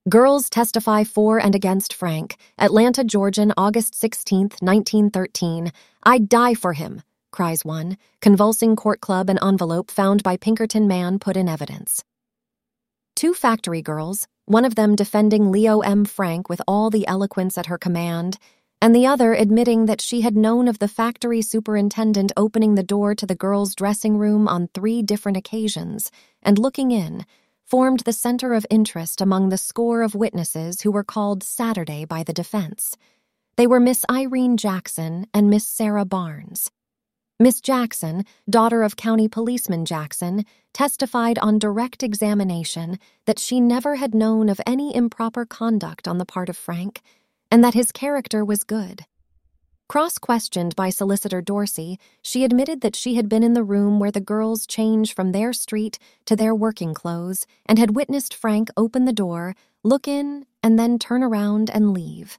Girls testify for and against Frank. Atlanta, Georgian, August 16, 1913. I'd die for him, cries one, convulsing court club and envelope found by Pinkerton man put in evidence. Two factory girls, one of them defending Leo M. Frank with all the eloquence at her command, and the other admitting that she had known of the factory superintendent opening the door to the girls' dressing room on 3 different occasions and looking in, formed the center of interest among the score of witnesses who were called Saturday by the defense. They were Miss Irene Jackson and Miss Sarah Barnes. Miss Jackson, daughter of County Policeman Jackson, testified on direct examination that she never had known of any improper conduct on the part of Frank, and that his character was good. Cross-questioned by Solicitor Dorsey, she admitted that she had been in the room where the girls changed from their street to their working clothes and had witnessed Frank open the door, look in, and then turn around and leave.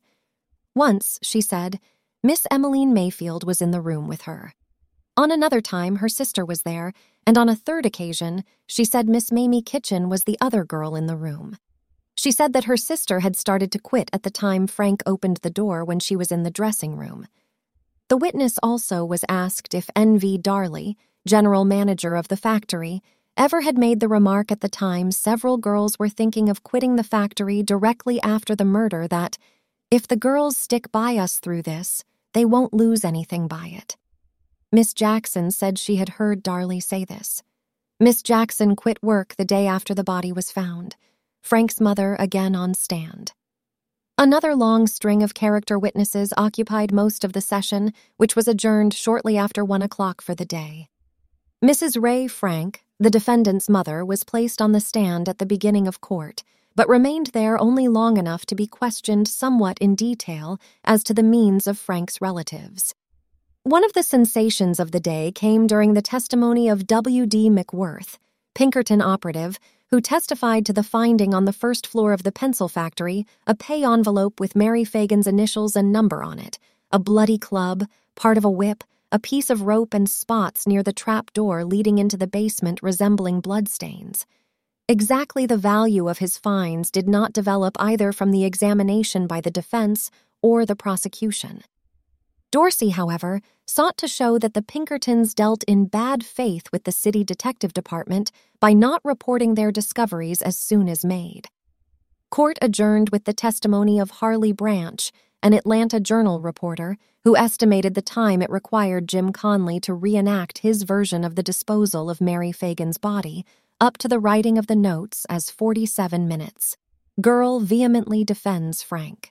Once, she said, Miss Emmeline Mayfield was in the room with her. On another time, her sister was there, and on a third occasion, she said Miss Mamie Kitchen was the other girl in the room. She said that her sister had started to quit at the time Frank opened the door when she was in the dressing room. The witness also was asked if N.V. Darley, general manager of the factory, ever had made the remark at the time several girls were thinking of quitting the factory directly after the murder that, if the girls stick by us through this, they won't lose anything by it. Miss Jackson said she had heard Darley say this. Miss Jackson quit work the day after the body was found. Frank's mother again on stand. Another long string of character witnesses occupied most of the session, which was adjourned shortly after 1 o'clock for the day. Mrs. Ray Frank, the defendant's mother, was placed on the stand at the beginning of court, but remained there only long enough to be questioned somewhat in detail as to the means of Frank's relatives. One of the sensations of the day came during the testimony of W.D. McWorth, Pinkerton operative, who testified to the finding on the first floor of the pencil factory a pay envelope with Mary Fagan's initials and number on it, a bloody club, part of a whip, a piece of rope and spots near the trap door leading into the basement resembling bloodstains. Exactly the value of his finds did not develop either from the examination by the defense or the prosecution. Dorsey, however, sought to show that the Pinkertons dealt in bad faith with the city detective department by not reporting their discoveries as soon as made. Court adjourned with the testimony of Harley Branch, an Atlanta Journal reporter, who estimated the time it required Jim Conley to reenact his version of the disposal of Mary Fagan's body, up to the writing of the notes as 47 minutes. Girl vehemently defends Frank.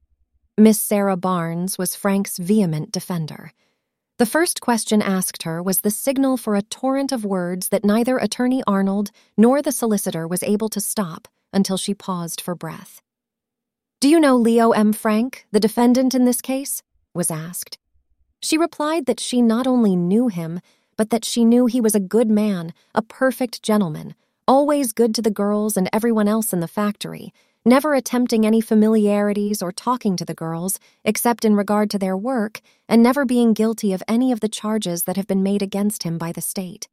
Miss Sarah Barnes was Frank's vehement defender. The first question asked her was the signal for a torrent of words that neither Attorney Arnold nor the solicitor was able to stop until she paused for breath. "Do you know Leo M. Frank, the defendant in this case?" was asked. She replied that she not only knew him, but that she knew he was a good man, a perfect gentleman, always good to the girls and everyone else in the factory, never attempting any familiarities or talking to the girls, except in regard to their work, and never being guilty of any of the charges that have been made against him by the state.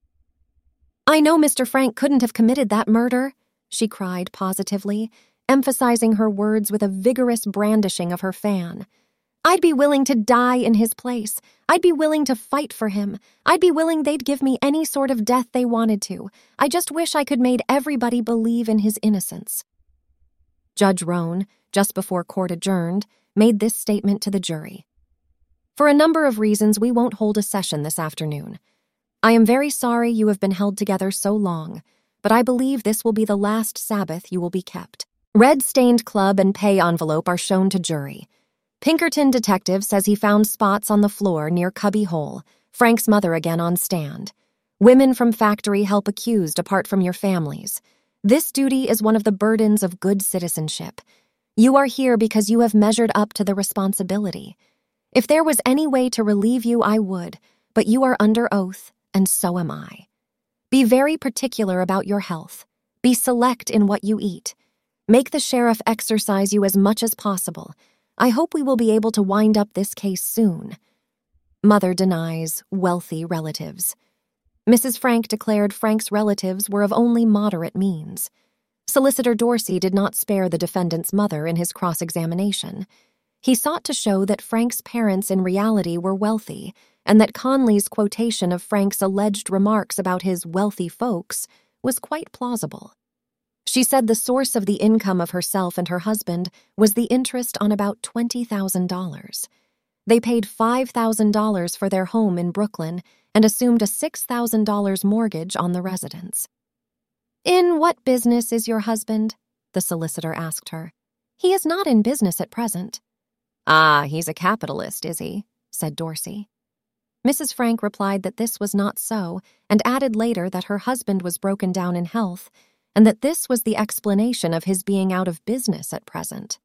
"I know Mr. Frank couldn't have committed that murder," she cried positively, emphasizing her words with a vigorous brandishing of her fan. "I'd be willing to die in his place. I'd be willing to fight for him. I'd be willing they'd give me any sort of death they wanted to. I just wish I could made everybody believe in his innocence." Judge Roan, just before court adjourned, made this statement to the jury. "For a number of reasons, we won't hold a session this afternoon. I am very sorry you have been held together so long, but I believe this will be the last Sabbath you will be kept. Red-stained club and pay envelope are shown to jury. Pinkerton detective says he found spots on the floor near Cubby Hole, Frank's mother again on stand. Women from factory help accused apart from your families. This duty is one of the burdens of good citizenship. You are here because you have measured up to the responsibility. If there was any way to relieve you, I would, but you are under oath, and so am I. Be very particular about your health. Be select in what you eat. Make the sheriff exercise you as much as possible. I hope we will be able to wind up this case soon." Mother denies wealthy relatives. Mrs. Frank declared Frank's relatives were of only moderate means. Solicitor Dorsey did not spare the defendant's mother in his cross-examination. He sought to show that Frank's parents in reality were wealthy, and that Conley's quotation of Frank's alleged remarks about his wealthy folks was quite plausible. She said the source of the income of herself and her husband was the interest on about $20,000. They paid $5,000 for their home in Brooklyn and assumed a $6,000 mortgage on the residence. "In what business is your husband?" the solicitor asked her. "He is not in business at present." "Ah, he's a capitalist, is he?" said Dorsey. Mrs. Frank replied that this was not so, and added later that her husband was broken down in health, and that this was the explanation of his being out of business at present.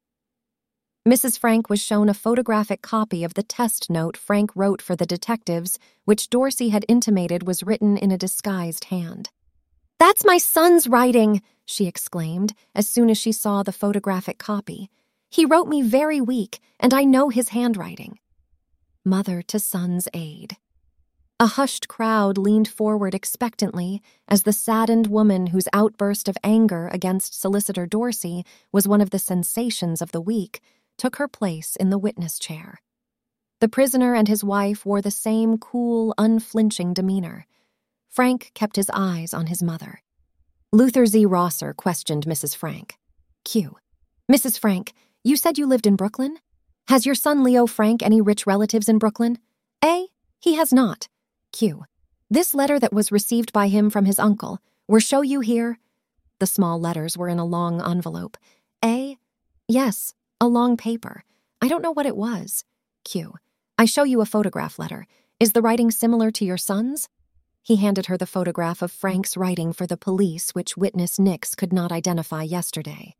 Mrs. Frank was shown a photographic copy of the test note Frank wrote for the detectives, which Dorsey had intimated was written in a disguised hand. "That's my son's writing," she exclaimed as soon as she saw the photographic copy. "He wrote me very weak, and I know his handwriting." Mother to son's aid. A hushed crowd leaned forward expectantly as the saddened woman whose outburst of anger against Solicitor Dorsey was one of the sensations of the week took her place in the witness chair. The prisoner and his wife wore the same cool, unflinching demeanor. Frank kept his eyes on his mother. Luther Z. Rosser questioned Mrs. Frank. Q. "Mrs. Frank, you said you lived in Brooklyn? Has your son Leo Frank any rich relatives in Brooklyn?" A. "He has not." Q. "This letter that was received by him from his uncle, were show you here?" The small letters were in a long envelope. A. "Yes, a long paper. I don't know what it was." Q. "I show you a photograph letter. Is the writing similar to your son's?" He handed her the photograph of Frank's writing for the police, which witness Nix could not identify yesterday.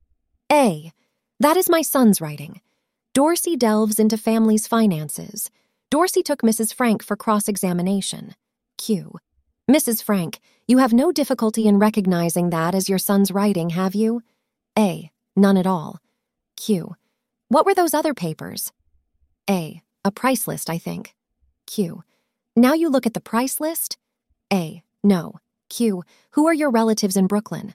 A. "That is my son's writing. Dorsey delves into family's finances. Dorsey took Mrs. Frank for cross-examination." Q. "Mrs. Frank, you have no difficulty in recognizing that as your son's writing, have you?" A. "None at all." Q. "What were those other papers?" A. "A price list, I think." Q. "Now you look at the price list?" A. "No." Q. "Who are your relatives in Brooklyn?"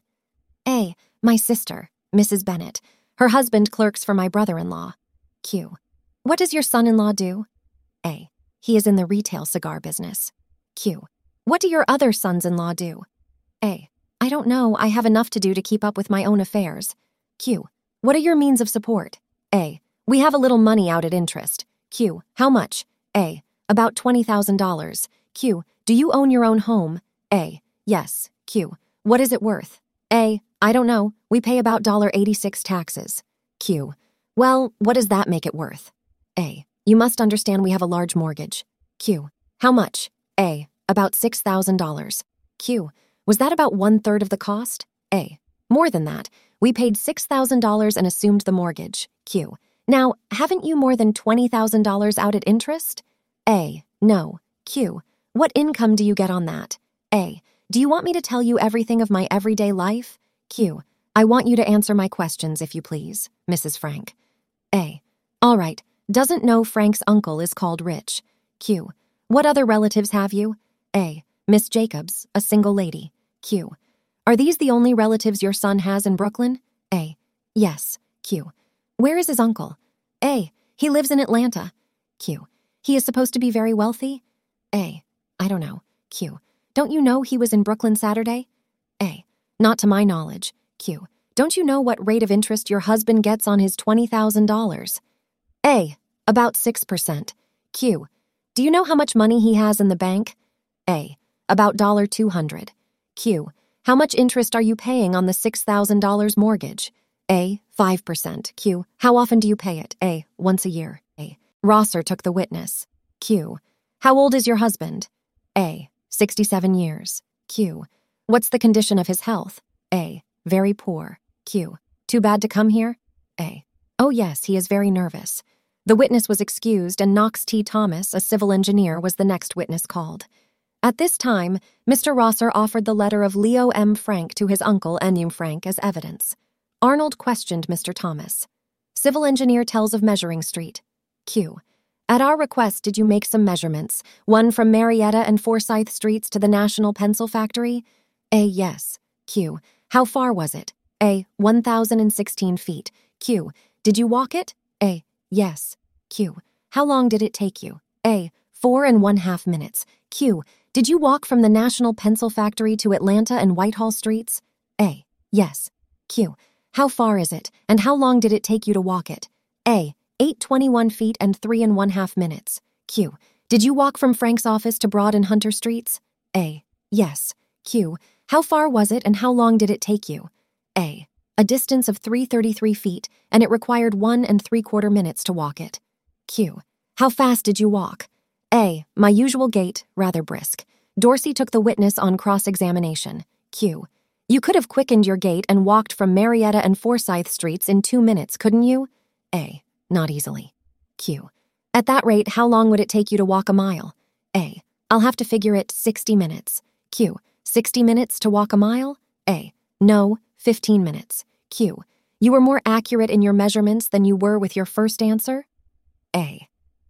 A. "My sister, Mrs. Bennett. Her husband clerks for my brother-in-law." Q. "What does your son-in-law do?" A. "He is in the retail cigar business." Q. "What do your other sons-in-law do?" A. "I don't know. I have enough to do to keep up with my own affairs." Q. "What are your means of support?" A. "We have a little money out at interest." Q. "How much?" A. "About $20,000. Q. "Do you own your own home?" A. "Yes." Q. "What is it worth?" A. "I don't know. We pay about $86 taxes." Q. "Well, what does that make it worth?" A. "You must understand we have a large mortgage." Q. "How much?" A. "About $6,000. Q. "Was that about 1/3 of the cost?" A. "More than that. We paid $6,000 and assumed the mortgage." Q. "Now, haven't you more than $20,000 out at interest?" A. "No." Q. "What income do you get on that?" A. "Do you want me to tell you everything of my everyday life?" Q. "I want you to answer my questions, if you please, Mrs. Frank." A. "All right. Doesn't know Frank's uncle is called Rich." Q. "What other relatives have you?" A. "Miss Jacobs, a single lady." Q. "Are these the only relatives your son has in Brooklyn?" A. "Yes." Q. "Where is his uncle?" A. "He lives in Atlanta." Q. "He is supposed to be very wealthy?" A. "I don't know." Q. "Don't you know he was in Brooklyn Saturday?" A. "Not to my knowledge." Q. "Don't you know what rate of interest your husband gets on his $20,000? A. "About 6%. Q. "Do you know how much money he has in the bank?" A. "About $200. Q. "How much interest are you paying on the $6,000 mortgage?" A. "5%. Q. "How often do you pay it?" A. "Once a year." A. Rosser took the witness. Q. "How old is your husband?" A. 67 years. Q. "What's the condition of his health?" A. "Very poor." Q. "Too bad to come here?" A. "Oh yes, he is very nervous." The witness was excused, and Knox T. Thomas, a civil engineer, was the next witness called. At this time, Mr. Rosser offered the letter of Leo M. Frank to his uncle Ennum Frank as evidence. Arnold questioned Mr. Thomas. Civil engineer tells of Measuring Street. Q. "At our request, did you make some measurements, one from Marietta and Forsyth Streets to the National Pencil Factory?" A. "Yes." Q. How far was it? A. 1,016 feet. Q. Did you walk it? A. Yes. Q. How long did it take you? A. 4.5 minutes. Q. Did you walk from the National Pencil Factory to Atlanta and Whitehall streets? A. Yes. Q. How far is it, and how long did it take you to walk it? A. 821 feet and 3.5 minutes. Q. Did you walk from Frank's office to Broad and Hunter streets? A. Yes. Q. How far was it, and how long did it take you? A. A distance of 333 feet, and it required 1.75 minutes to walk it. Q. How fast did you walk? A. My usual gait, rather brisk. Dorsey took the witness on cross-examination. Q. You could have quickened your gait and walked from Marietta and Forsyth streets in 2 minutes, couldn't you? A. Not easily. Q. At that rate, how long would it take you to walk a mile? A. I'll have to figure it 60 minutes. Q. 60 minutes to walk a mile? A. No, 15 minutes. Q. You were more accurate in your measurements than you were with your first answer? A.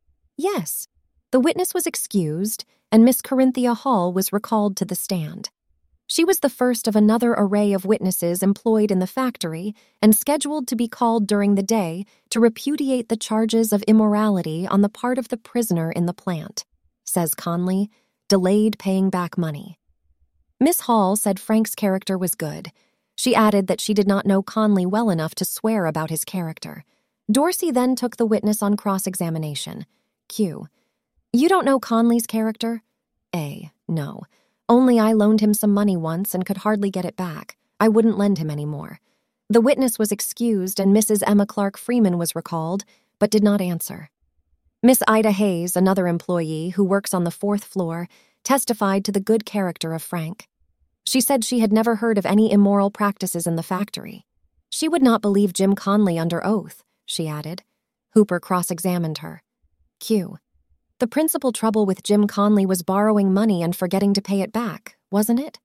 Yes. The witness was excused, and Miss Corinthia Hall was recalled to the stand. She was the first of another array of witnesses employed in the factory and scheduled to be called during the day to repudiate the charges of immorality on the part of the prisoner in the plant. Says Conley, delayed paying back money. Miss Hall said Frank's character was good. She added that she did not know Conley well enough to swear about his character. Dorsey then took the witness on cross-examination. Q. You don't know Conley's character? A. No. Only I loaned him some money once and could hardly get it back. I wouldn't lend him any more. The witness was excused and Mrs. Emma Clark Freeman was recalled, but did not answer. Miss Ida Hayes, another employee who works on the 4th floor, testified to the good character of Frank. She said she had never heard of any immoral practices in the factory. She would not believe Jim Conley under oath, she added. Hooper cross-examined her. Q. The principal trouble with Jim Conley was borrowing money and forgetting to pay it back, wasn't it?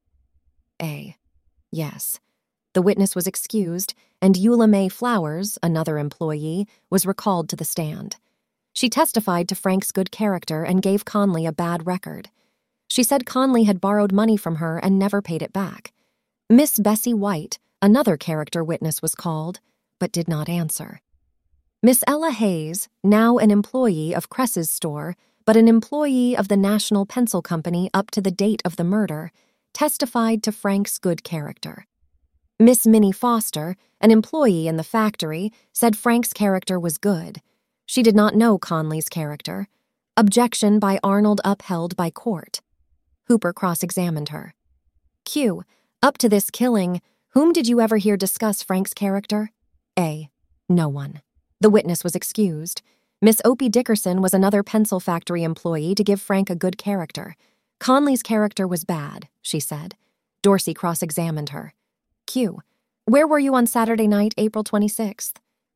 A. Yes. The witness was excused, and Eula May Flowers, another employee, was recalled to the stand. She testified to Frank's good character and gave Conley a bad record. She said Conley had borrowed money from her and never paid it back. Miss Bessie White, another character witness, was called, but did not answer. Miss Ella Hayes, now an employee of Cress's store, but an employee of the National Pencil Company up to the date of the murder, testified to Frank's good character. Miss Minnie Foster, an employee in the factory, said Frank's character was good. She did not know Conley's character. Objection by Arnold upheld by court. Hooper cross-examined her. Q. Up to this killing, whom did you ever hear discuss Frank's character? A. No one. The witness was excused. Miss Opie Dickerson was another pencil factory employee to give Frank a good character. Conley's character was bad, she said. Dorsey cross-examined her. Q. Where were you on Saturday night, April 26th?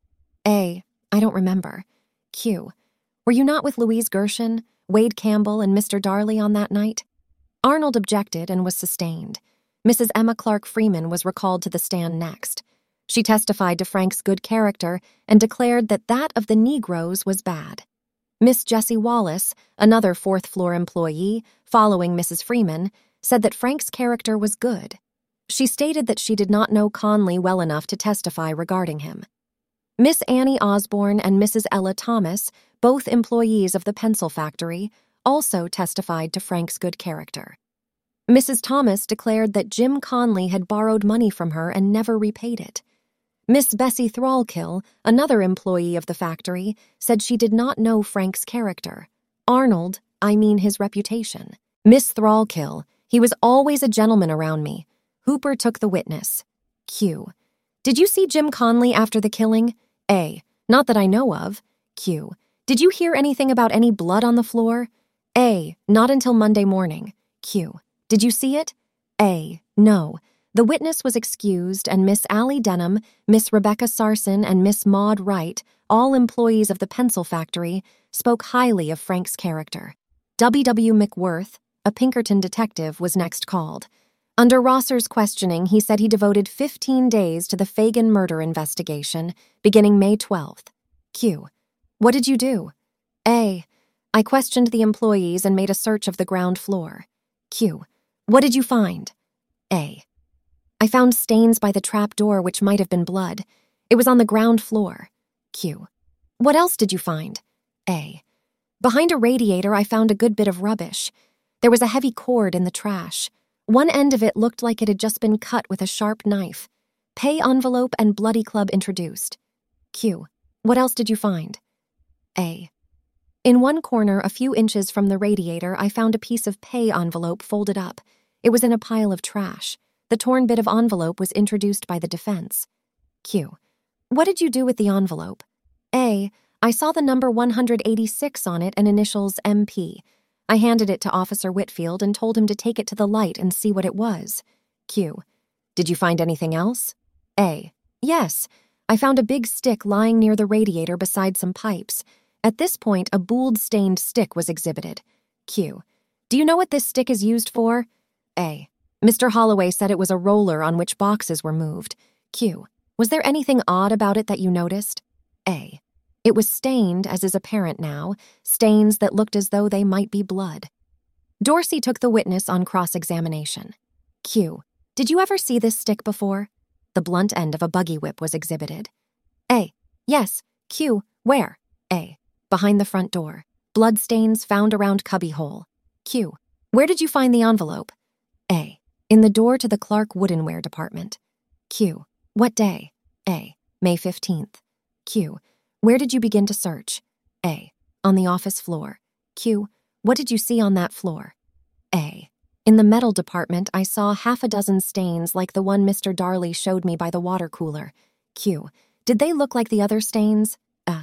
A. I don't remember. Q. Were you not with Louise Gershon, Wade Campbell, and Mr. Darley on that night? Arnold objected and was sustained. Mrs. Emma Clark Freeman was recalled to the stand next. She testified to Frank's good character and declared that that of the Negroes was bad. Miss Jessie Wallace, another 4th floor employee, following Mrs. Freeman, said that Frank's character was good. She stated that she did not know Conley well enough to testify regarding him. Miss Annie Osborne and Mrs. Ella Thomas, both employees of the pencil factory, also testified to Frank's good character. Mrs. Thomas declared that Jim Conley had borrowed money from her and never repaid it. Miss Bessie Thrallkill, another employee of the factory, said she did not know Frank's character. Arnold, I mean his reputation. Miss Thrallkill, he was always a gentleman around me. Hooper took the witness. Q. Did you see Jim Conley after the killing? A. Not that I know of. Q. Did you hear anything about any blood on the floor? A. Not until Monday morning. Q. Did you see it? A. No. The witness was excused, and Miss Allie Denham, Miss Rebecca Sarson, and Miss Maud Wright, all employees of the pencil factory, spoke highly of Frank's character. W. McWorth, a Pinkerton detective, was next called. Under Rosser's questioning, he said he devoted 15 days to the Fagan murder investigation, beginning May 12th. Q. What did you do? A. I questioned the employees and made a search of the ground floor. Q. What did you find? A. I found stains by the trap door which might have been blood. It was on the ground floor. Q. What else did you find? A. Behind a radiator, I found a good bit of rubbish. There was a heavy cord in the trash. One end of it looked like it had just been cut with a sharp knife. Pay envelope and bloody club introduced. Q. What else did you find? A. In one corner, a few inches from the radiator, I found a piece of pay envelope folded up. It was in a pile of trash. The torn bit of envelope was introduced by the defense. Q. What did you do with the envelope? A. I saw the number 186 on it and initials MP. I handed it to Officer Whitfield and told him to take it to the light and see what it was. Q. Did you find anything else? A. Yes. I found a big stick lying near the radiator beside some pipes. At this point, a Bould-stained stick was exhibited. Q. Do you know what this stick is used for? A. Mr. Holloway said it was a roller on which boxes were moved. Q. Was there anything odd about it that you noticed? A. It was stained, as is apparent now, stains that looked as though they might be blood. Dorsey took the witness on cross-examination. Q. Did you ever see this stick before? The blunt end of a buggy whip was exhibited. A. Yes. Q. Where? A. Behind the front door. Bloodstains found around cubbyhole. Q. Where did you find the envelope? A. In the door to the Clark Woodenware department. Q. What day? A. May 15th. Q. Where did you begin to search? A. On the office floor. Q. What did you see on that floor? A. In the metal department, I saw half a dozen stains like the one Mr. Darley showed me by the water cooler. Q. Did they look like the other stains?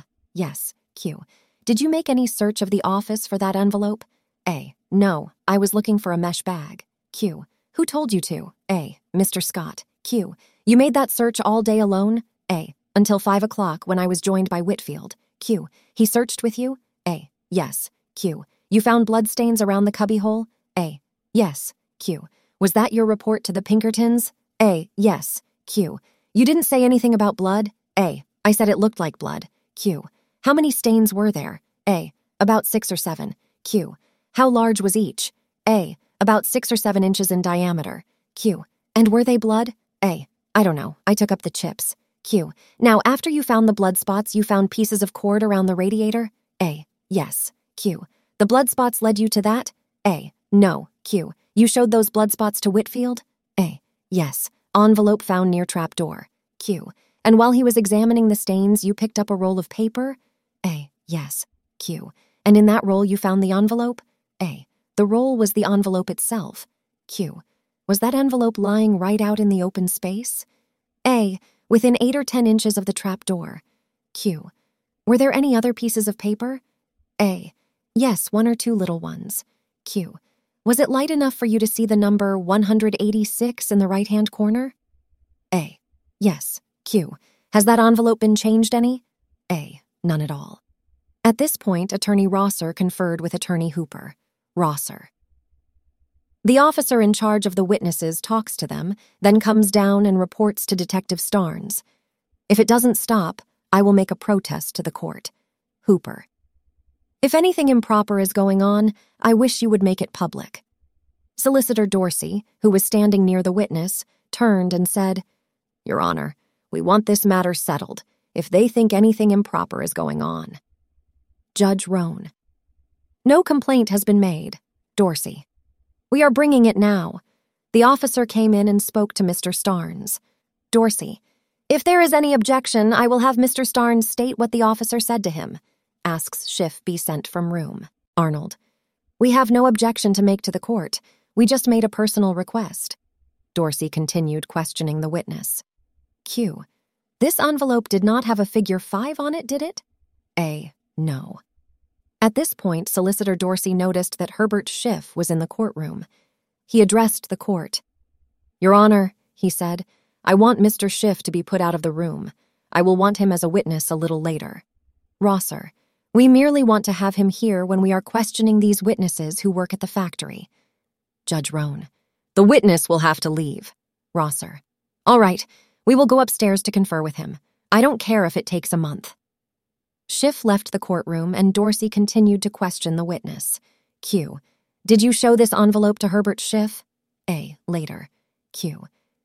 Yes. Q. Did you make any search of the office for that envelope? A. No, I was looking for a mesh bag. Q. Who told you to? A. Mr. Scott. Q. You made that search all day alone? A. Until 5 o'clock when I was joined by Whitfield. Q. He searched with you? A. Yes. Q. You found bloodstains around the cubbyhole? A. Yes. Q. Was that your report to the Pinkertons? A. Yes. Q. You didn't say anything about blood? A. I said it looked like blood. Q. How many stains were there? A. About 6 or 7. Q. How large was each? A. About 6 or 7 inches in diameter. Q. And were they blood? A. I don't know. I took up the chips. Q. Now, after you found the blood spots, you found pieces of cord around the radiator? A. Yes. Q. The blood spots led you to that? A. No. Q. You showed those blood spots to Whitfield? A. Yes. Envelope found near trap door. Q. And while he was examining the stains, you picked up a roll of paper? A. Yes. Q. And in that roll you found the envelope? A. The roll was the envelope itself. Q. Was that envelope lying right out in the open space? A. Within 8 or 10 inches of the trap door. Q. Were there any other pieces of paper? A. Yes, 1 or 2 little ones. Q. Was it light enough for you to see the number 186 in the right-hand corner? A. Yes. Q. Has that envelope been changed any? A. None at all. At this point, Attorney Rosser conferred with Attorney Hooper. Rosser. The officer in charge of the witnesses talks to them, then comes down and reports to Detective Starnes. If it doesn't stop, I will make a protest to the court. Hooper. If anything improper is going on, I wish you would make it public. Solicitor Dorsey, who was standing near the witness, turned and said, Your Honor, we want this matter settled if they think anything improper is going on. Judge Roan. No complaint has been made. Dorsey. We are bringing it now. The officer came in and spoke to Mr. Starnes. Dorsey. If there is any objection, I will have Mr. Starnes state what the officer said to him. Asks Schiff be sent from room. Arnold. We have no objection to make to the court. We just made a personal request. Dorsey continued questioning the witness. Q. This envelope did not have a figure 5 on it, did it? A. No. At this point, Solicitor Dorsey noticed that Herbert Schiff was in the courtroom. He addressed the court. Your Honor, he said, I want Mr. Schiff to be put out of the room. I will want him as a witness a little later. Rosser. We merely want to have him here when we are questioning these witnesses who work at the factory. Judge Roan. The witness will have to leave. Rosser. All right, we will go upstairs to confer with him. I don't care if it takes a month. Schiff left the courtroom and Dorsey continued to question the witness. Q. Did you show this envelope to Herbert Schiff? A. Later. Q.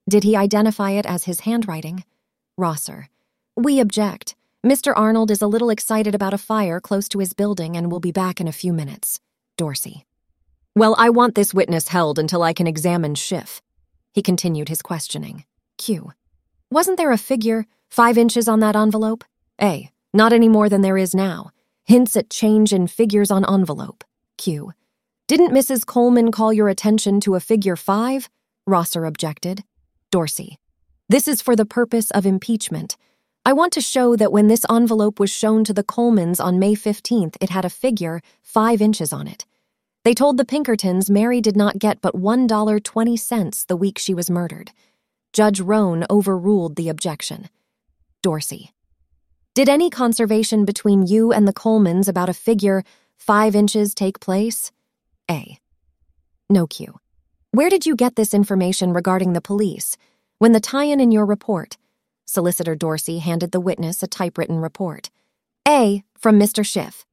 Did he identify it as his handwriting? Rosser. We object. Mr. Arnold is a little excited about a fire close to his building and will be back in a few minutes. Dorsey. Well, I want this witness held until I can examine Schiff. He continued his questioning. Q. Wasn't there a figure, 5 inches on that envelope? A. Not any more than there is now. Hints at change in figures on envelope. Q. Didn't Mrs. Coleman call your attention to a figure 5? Rosser objected. Dorsey. This is for the purpose of impeachment. I want to show that when this envelope was shown to the Colemans on May 15th, it had a figure 5 inches on it. They told the Pinkertons Mary did not get but $1.20 the week she was murdered. Judge Roan overruled the objection. Dorsey. Did any conversation between you and the Colemans about a figure 5 inches take place? A. No. Q. Where did you get this information regarding the police? When the tie-in in your report? Solicitor Dorsey handed the witness a typewritten report. A. From Mr. Schiff.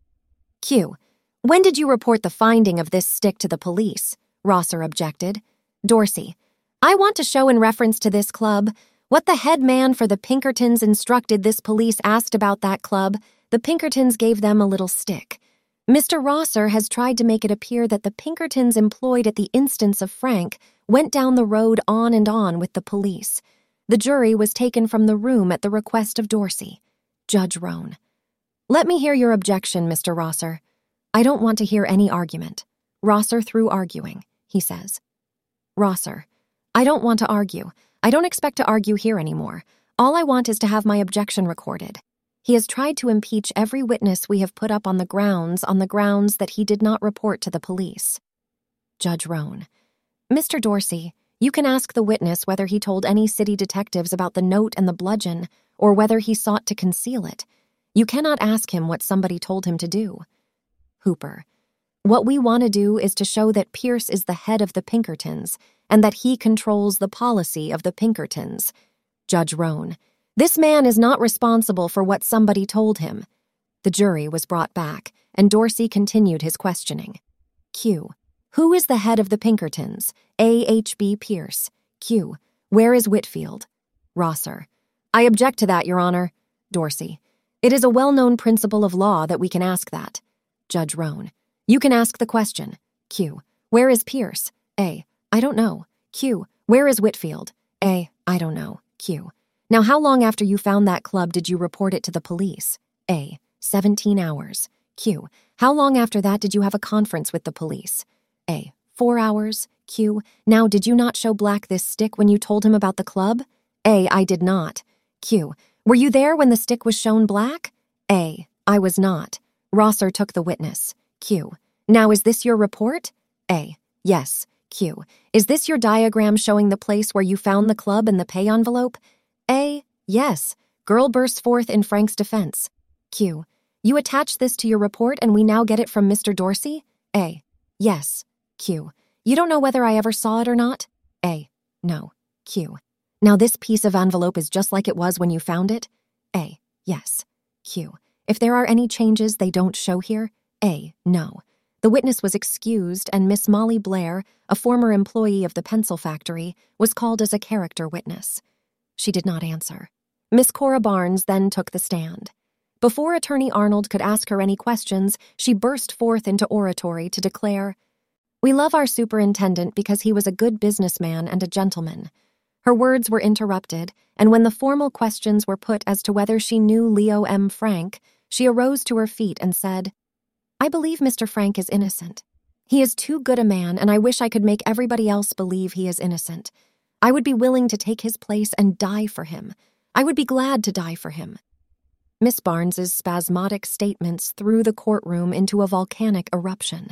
Q. When did you report the finding of this stick to the police? Rosser objected. Dorsey. I want to show in reference to this club. What the head man for the Pinkertons instructed this police asked about that club, the Pinkertons gave them a little stick. Mr. Rosser has tried to make it appear that the Pinkertons employed at the instance of Frank went down the road on and on with the police. The jury was taken from the room at the request of Dorsey. Judge Roan. Let me hear your objection, Mr. Rosser. I don't want to hear any argument. Rosser through arguing, he says. Rosser. I don't want to argue. I don't expect to argue here anymore. All I want is to have my objection recorded. He has tried to impeach every witness we have put up on the grounds that he did not report to the police. Judge Roan. Mr. Dorsey, you can ask the witness whether he told any city detectives about the note and the bludgeon, or whether he sought to conceal it. You cannot ask him what somebody told him to do. Hooper. What we want to do is to show that Pierce is the head of the Pinkertons, and that he controls the policy of the Pinkertons. Judge Roan. This man is not responsible for what somebody told him. The jury was brought back, and Dorsey continued his questioning. Q. Who is the head of the Pinkertons? A. H.B. Pierce. Q. Where is Whitfield? Rosser. I object to that, Your Honor. Dorsey. It is a well-known principle of law that we can ask that. Judge Roan. You can ask the question. Q. Where is Pierce? A. I don't know. Q. Where is Whitfield? A. I don't know. Q. Now, how long after you found that club did you report it to the police? A. 17 hours. Q. How long after that did you have a conference with the police? A. 4 hours. Q. Now, did you not show Black this stick when you told him about the club? A. I did not. Q. Were you there when the stick was shown Black? A. I was not. Rosser took the witness. Q. Now, is this your report? A. Yes. Q. Is this your diagram showing the place where you found the club and the pay envelope? A. Yes. Girl bursts forth in Frank's defense. Q. You attach this to your report and we now get it from Mr. Dorsey? A. Yes. Q. You don't know whether I ever saw it or not? A. No. Q. Now this piece of envelope is just like it was when you found it? A. Yes. Q. If there are any changes they don't show here? A. No. The witness was excused and Miss Molly Blair, a former employee of the pencil factory, was called as a character witness. She did not answer. Miss Cora Barnes then took the stand. Before Attorney Arnold could ask her any questions, she burst forth into oratory to declare, "We love our superintendent because he was a good businessman and a gentleman." Her words were interrupted, and when the formal questions were put as to whether she knew Leo M. Frank, she arose to her feet and said, "I believe Mr. Frank is innocent. He is too good a man, and I wish I could make everybody else believe he is innocent. I would be willing to take his place and die for him. I would be glad to die for him." Miss Barnes's spasmodic statements threw the courtroom into a volcanic eruption.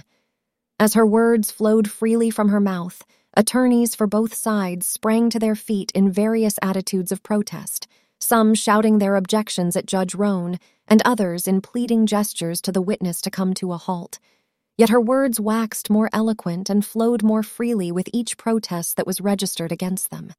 As her words flowed freely from her mouth, attorneys for both sides sprang to their feet in various attitudes of protest, some shouting their objections at Judge Roan, and others in pleading gestures to the witness to come to a halt. Yet her words waxed more eloquent and flowed more freely with each protest that was registered against them.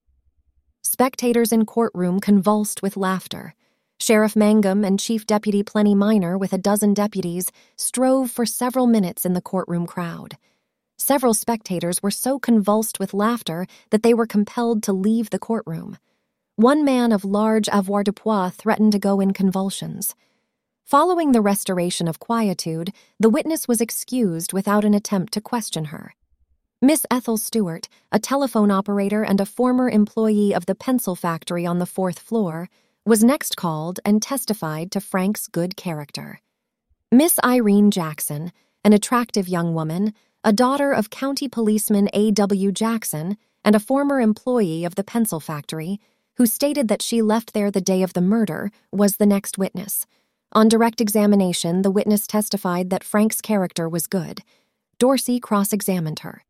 Spectators in courtroom convulsed with laughter. Sheriff Mangum and Chief Deputy Plenty Minor, with a dozen deputies, strove for several minutes in the courtroom crowd. Several spectators were so convulsed with laughter that they were compelled to leave the courtroom. One man of large avoirdupois threatened to go in convulsions. Following the restoration of quietude, the witness was excused without an attempt to question her. Miss Ethel Stewart, a telephone operator and a former employee of the pencil factory on the 4th floor, was next called and testified to Frank's good character. Miss Irene Jackson, an attractive young woman, a daughter of County Policeman A.W. Jackson and a former employee of the pencil factory, who stated that she left there the day of the murder, was the next witness. On direct examination, the witness testified that Frank's character was good. Dorsey cross-examined her.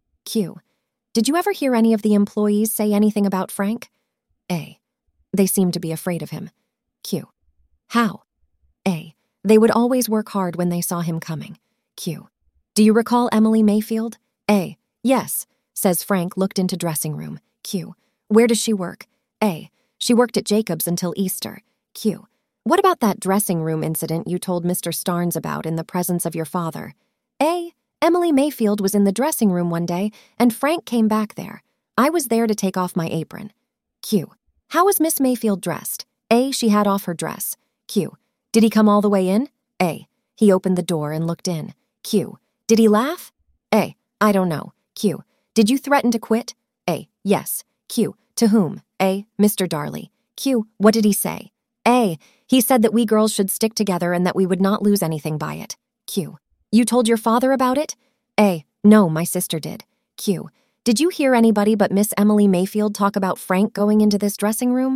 Q. Did you ever hear any of the employees say anything about Frank? A. They seemed to be afraid of him. Q. How? A. They would always work hard when they saw him coming. Q. Do you recall Emily Mayfield? A. Yes, says Frank looked into dressing room. Q. Where does she work? A. She worked at Jacobs until Easter. Q. What about that dressing room incident you told Mr. Starnes about in the presence of your father? A. Emily Mayfield was in the dressing room one day, and Frank came back there. I was there to take off my apron. Q. How was Miss Mayfield dressed? A. She had off her dress. Q. Did he come all the way in? A. He opened the door and looked in. Q. Did he laugh? A. I don't know. Q. Did you threaten to quit? A. Yes. Q. To whom? A. Mr. Darley. Q. What did he say? A. He said that we girls should stick together and that we would not lose anything by it. Q. You told your father about it? A. No, my sister did. Q. Did you hear anybody but Miss Emily Mayfield talk about Frank going into this dressing room?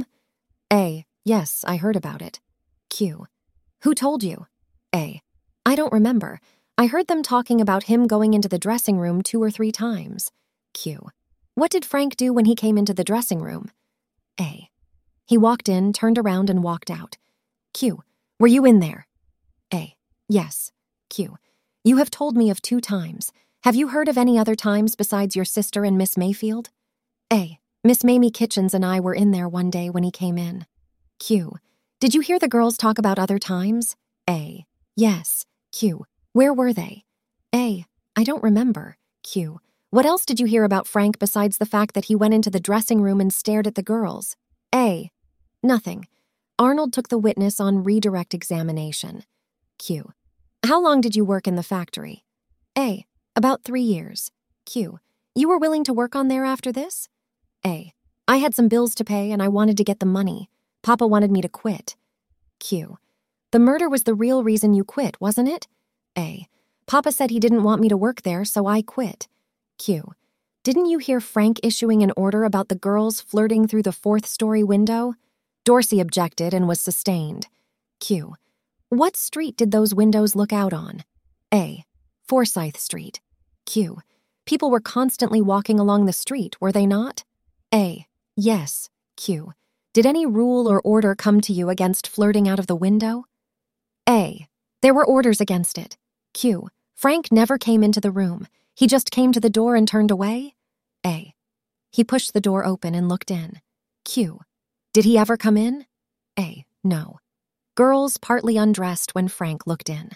A. Yes, I heard about it. Q. Who told you? A. I don't remember. I heard them talking about him going into the dressing room 2 or 3 times. Q. What did Frank do when he came into the dressing room? A. He walked in, turned around, and walked out. Q. Were you in there? A. Yes. Q. You have told me of 2 times. Have you heard of any other times besides your sister and Miss Mayfield? A. Miss Mamie Kitchens and I were in there one day when he came in. Q. Did you hear the girls talk about other times? A. Yes. Q. Where were they? A. I don't remember. Q. What else did you hear about Frank besides the fact that he went into the dressing room and stared at the girls? A. Nothing. Arnold took the witness on redirect examination. Q. How long did you work in the factory? A. About 3 years. Q. You were willing to work on there after this? A. I had some bills to pay and I wanted to get the money. Papa wanted me to quit. Q. The murder was the real reason you quit, wasn't it? A. Papa said he didn't want me to work there, so I quit. Q. Didn't you hear Frank issuing an order about the girls flirting through the 4th-story window? Dorsey objected and was sustained. Q. What street did those windows look out on? A. Forsyth Street. Q. People were constantly walking along the street, were they not? A. Yes. Q. Did any rule or order come to you against flirting out of the window? A. There were orders against it. Q. Frank never came into the room. He just came to the door and turned away? A. He pushed the door open and looked in. Q. Did he ever come in? A. No. Girls partly undressed when Frank looked in.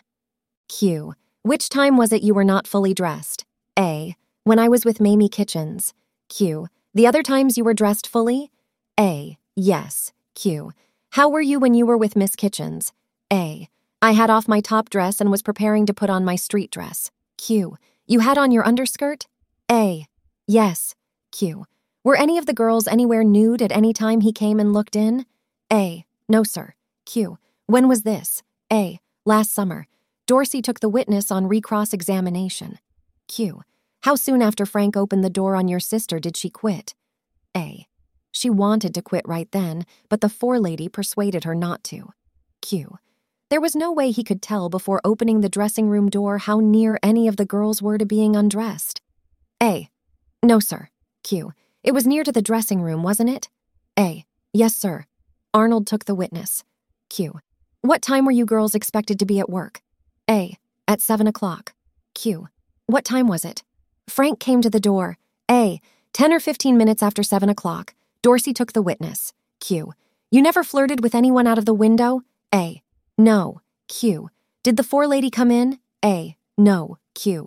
Q. Which time was it you were not fully dressed? A. When I was with Mamie Kitchens. Q. The other times you were dressed fully? A. Yes. Q. How were you when you were with Miss Kitchens? A. I had off my top dress and was preparing to put on my street dress. Q. You had on your underskirt? A. Yes. Q. Were any of the girls anywhere nude at any time he came and looked in? A. No, sir. Q. When was this? A. Last summer. Dorsey took the witness on recross-examination. Q. How soon after Frank opened the door on your sister did she quit? A. She wanted to quit right then, but the forelady persuaded her not to. Q. There was no way he could tell before opening the dressing room door how near any of the girls were to being undressed. A. No, sir. Q. It was near to the dressing room, wasn't it? A. Yes, sir. Arnold took the witness. Q. What time were you girls expected to be at work? A. At 7 o'clock. Q. What time was it? Frank came to the door. A. 10 or 15 minutes after 7 o'clock. Dorsey took the witness. Q. You never flirted with anyone out of the window? A. No. Q. Did the forelady come in? A. No. Q.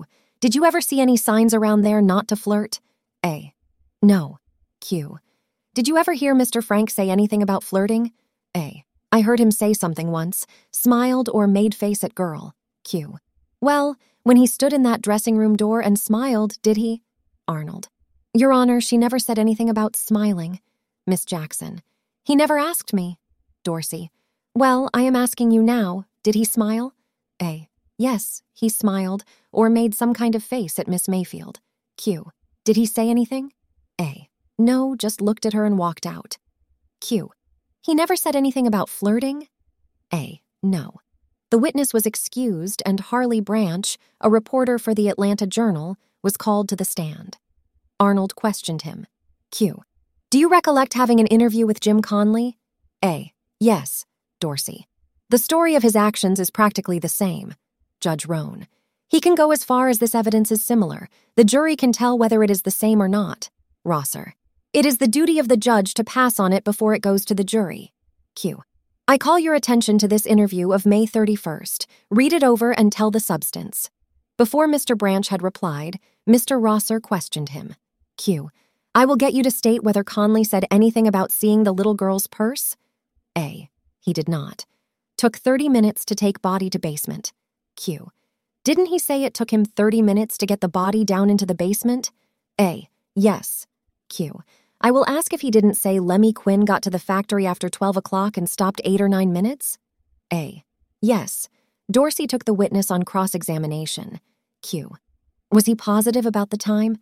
Did you ever see any signs around there not to flirt? A. No. Q. Did you ever hear Mr. Frank say anything about flirting? A. I heard him say something once, smiled or made face at girl. Q. Well, when he stood in that dressing room door and smiled, did he? Arnold. Your Honor, she never said anything about smiling. Miss Jackson. He never asked me. Dorsey. Well, I am asking you now, did he smile? A. Yes, he smiled, or made some kind of face at Miss Mayfield. Q. Did he say anything? A. No, just looked at her and walked out. Q. He never said anything about flirting? A. No. The witness was excused and Harley Branch, a reporter for the Atlanta Journal, was called to the stand. Arnold questioned him. Q. Do you recollect having an interview with Jim Conley? A. Yes. Dorsey. The story of his actions is practically the same. Judge Roan. He can go as far as this evidence is similar. The jury can tell whether it is the same or not. Rosser. It is the duty of the judge to pass on it before it goes to the jury. Q. I call your attention to this interview of May 31st. Read it over and tell the substance. Before Mr. Branch had replied, Mr. Rosser questioned him. Q. I will get you to state whether Conley said anything about seeing the little girl's purse? A. He did not. Took 30 minutes to take body to basement. Q. Didn't he say it took him 30 minutes to get the body down into the basement? A. Yes. Q. I will ask if he didn't say Lemmy Quinn got to the factory after 12 o'clock and stopped 8 or 9 minutes? A. Yes. Dorsey took the witness on cross-examination. Q. Was he positive about the time?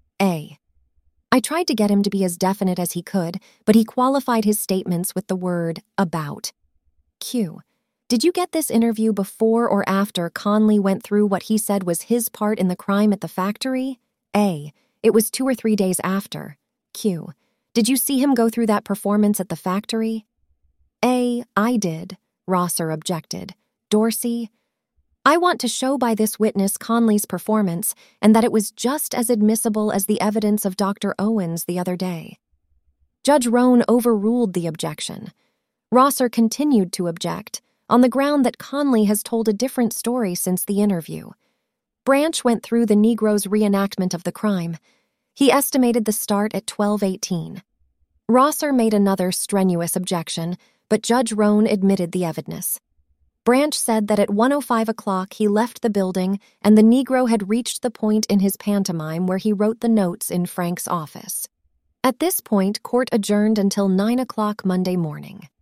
A. I tried to get him to be as definite as he could, but he qualified his statements with the word about. Q. Did you get this interview before or after Conley went through what he said was his part in the crime at the factory? A. It was 2 or 3 days after. Q. Did you see him go through that performance at the factory? A. I did. Rosser objected. Dorsey. I want to show by this witness Conley's performance and that it was just as admissible as the evidence of Dr. Owens the other day. Judge Roan overruled the objection. Rosser continued to object, on the ground that Conley has told a different story since the interview. Branch went through the Negro's reenactment of the crime. He estimated the start at 12:18. Rosser made another strenuous objection, but Judge Roan admitted the evidence. Branch said that at 1:05 o'clock he left the building and the Negro had reached the point in his pantomime where he wrote the notes in Frank's office. At this point, court adjourned until 9 o'clock Monday morning.